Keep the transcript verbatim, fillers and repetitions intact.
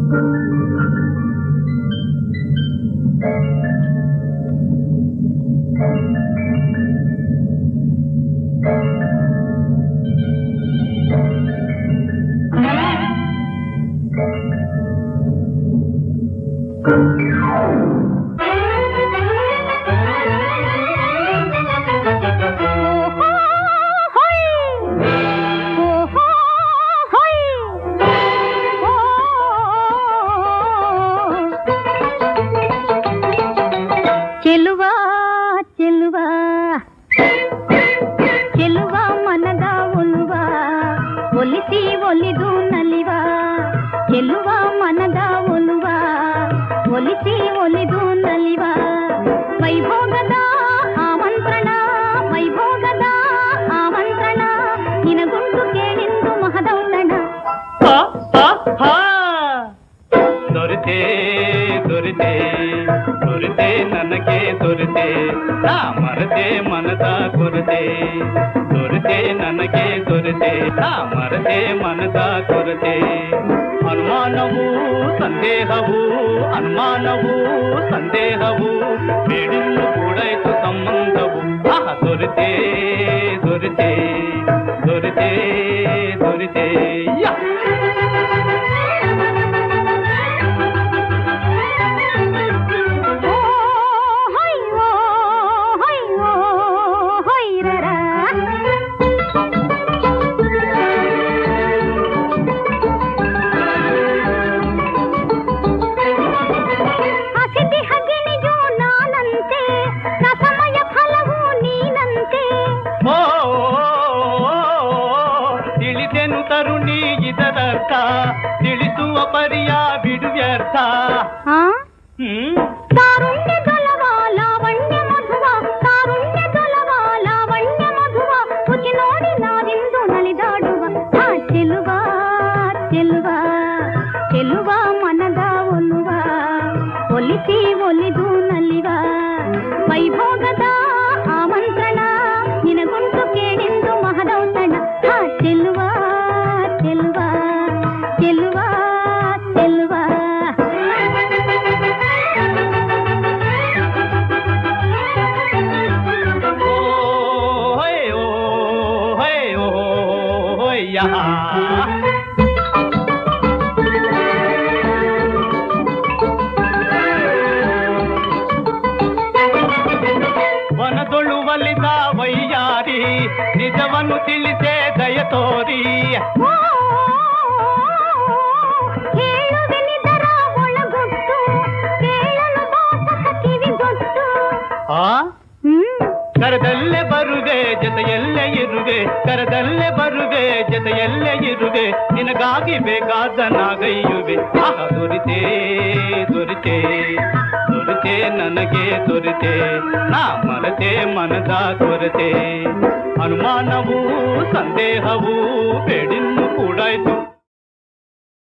ಚೆಲುವಾ ಚೆಲುವಾ ಚೆಲುವಾ ಮನದ ಒಲುವ ಒಲಿಸಿ ಒಲಿದು ನಲಿವ ಚೆಲುವಾ ಮನದ ಒಲುವ ಒಲಿಸಿ ಒಲಿದು ನಲಿವ ವೈಭೋಗದ ಆಮಂತ್ರಣ ವೈಭೋಗದ ಆಮಂತ್ರಣ ನಿನಗುಂಟು ಕೇಳಿಂದು ಮಹದೌತಣ ದೊರೆತೆ ದೊರೆತೆ ದೊರೆತೆ ನನಗೆ ದೊರೆತೆ ನಾ ಮರತೆ ಮನದ ಕೊರತೆ ದೊರೆತೆ ನನಗೆ ದೊರೆತೆ ನಾ ಮರತೆ ಮನದ ಕೊರತೆ ಅನುಮಾನವು ಸಂದೇಹವು ಅನುಮಾನವು ಸಂದೇಹವು ಬೇಡಿನ್ನು ಕೂಡಾಯ್ತು ಸಂಬಂಧವು ಆಹ ದೊರೆತೆ ದೊರೆತೆ ದೊರೆತೆ ದೊರೆತೆ ಯಾ ತಿಳಿದೆನು ತರುಣಿ ಇದರರ್ಥ ತಿಳಿಸುವ ಪರಿಯ ಬಿಡುವ್ಯರ್ಥ ತಾರುಣ್ಯ ದೊಲವ ಲಾವಣ್ಯ ಮಧುವ ತಾರುಣ್ಯ ದೊಲವ ಲಾವಣ್ಯ ಮಧುವ ರುಚಿ ನೋಡಿ ನಾವಿಂದು ನಲಿದಾಡುವ ಆ ಚೆಲುವ ಚೆಲುವ ಚೆಲುವ ಮನದ ಒಲುವ ಒಲಿಸಿ ಒಲಿದು ನಲಿವ ವೈಭೋಗದ ಆಮಂತ್ರಣ ನಿನಗುಂಟು ಕೇಳಿಂದು ಮಹದೌತಣ ಆ ಚೆಲುವ ಚೆಲುವ ಚೆಲುವ ಚೆಲುವ ವನದೊಳು ಒಲಿದ ವೈಯಾರಿ ನಿಜವನ್ನು ತಿಳಿಸೆ ದಯ ತೋರಿ ಹೇಳುವೆನಿದರ ಒಳಗೊಟ್ಟು ಕೇಳಲು ಬಾಸಕ ಕಿವಿಗೊಟ್ಟು ಕರದಲ್ಲೇ ಬರುವೆ ಜೊತೆಯಲ್ಲೇ ಇರುವೆ ಕರದಲ್ಲೇ ಬರುವೆ ಜೊತೆಯಲ್ಲೇ ಇರುವೆ ನಿನಗಾಗಿ ಬೇಕಾದ ನಾಗೈಯುವೆ ಆಹ ದೊರೆತೆ ದೊರೆತೆ ದೊರೆತೆ ನನಗೆ ದೊರೆತೆ ನಾ ಮರತೆ ಮನದ ಕೊರತೆ ಅನುಮಾನವೂ ಸಂದೇಹವೂ ಬೇಡಿನ್ನು ಕೂಡಾಯ್ತು